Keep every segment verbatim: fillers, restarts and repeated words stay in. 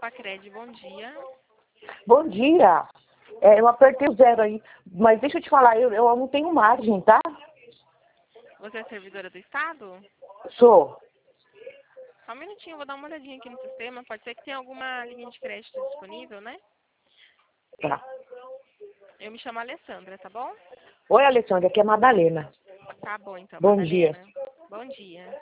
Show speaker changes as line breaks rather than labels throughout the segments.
Pacred, bom dia.
Bom dia. É, eu apertei o zero aí, mas deixa eu te falar, eu, eu não tenho margem, tá?
Você é servidora do Estado?
Sou.
Só um minutinho, eu vou dar uma olhadinha aqui no sistema. Pode ser que tenha alguma linha de crédito disponível, né?
Tá.
Eu me chamo Alessandra, tá bom?
Oi, Alessandra, aqui é a Madalena.
Tá bom, então,
Bom
Madalena.
dia.
Bom dia.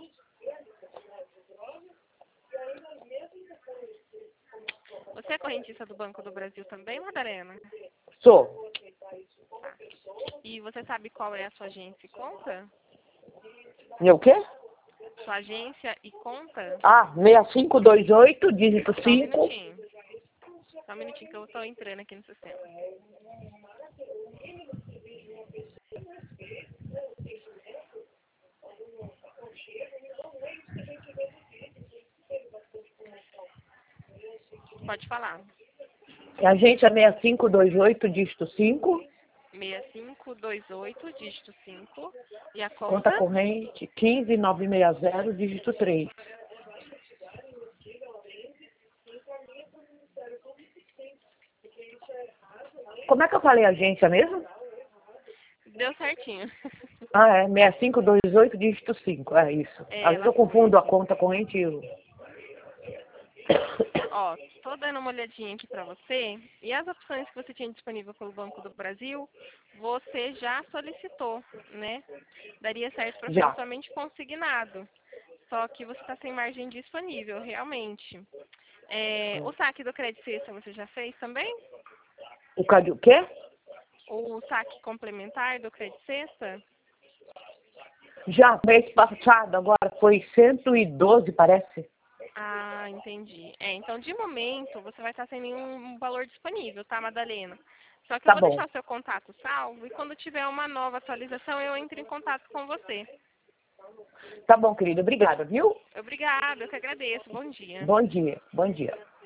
Você é correntista do Banco do Brasil também, Madalena?
Sou.
Tá. E você sabe qual é a sua agência e conta?
Meu quê?
Sua agência e conta?
Ah, seis cinco dois oito, dígito
Só um
cinco.
minutinho. Só um minutinho que eu tô entrando aqui no sistema. Pode falar.
É agência seis cinco dois oito, dígito cinco.
seis cinco dois oito, dígito cinco. E a
Conta
conta?
corrente um cinco nove seis zero, dígito três. Como é que eu falei agência mesmo?
Deu certinho.
Ah, é seis cinco dois oito, dígito cinco. É isso.
É,
Às vezes
ela
eu confundo a
mesmo.
conta corrente e o...
Ó, tô dando uma olhadinha aqui pra você. E as opções que você tinha disponível pelo Banco do Brasil, você já solicitou, né? Daria certo para fazer
Já.
somente consignado. Só que você está sem margem disponível, realmente. É, o saque do Credit Sexta você já fez também?
O cadi- o quê?
O saque complementar do Credit Sexta?
Já, mês passado, agora foi cento e doze, parece.
Ah, entendi. É, então de momento você vai estar sem nenhum valor disponível, tá, Madalena? Só que eu
Tá
vou
bom.
deixar o seu contato salvo e quando tiver uma nova atualização eu entro em contato com você.
Tá bom, querida. Obrigada, viu?
Obrigada, eu que agradeço. Bom dia.
Bom dia. Bom dia.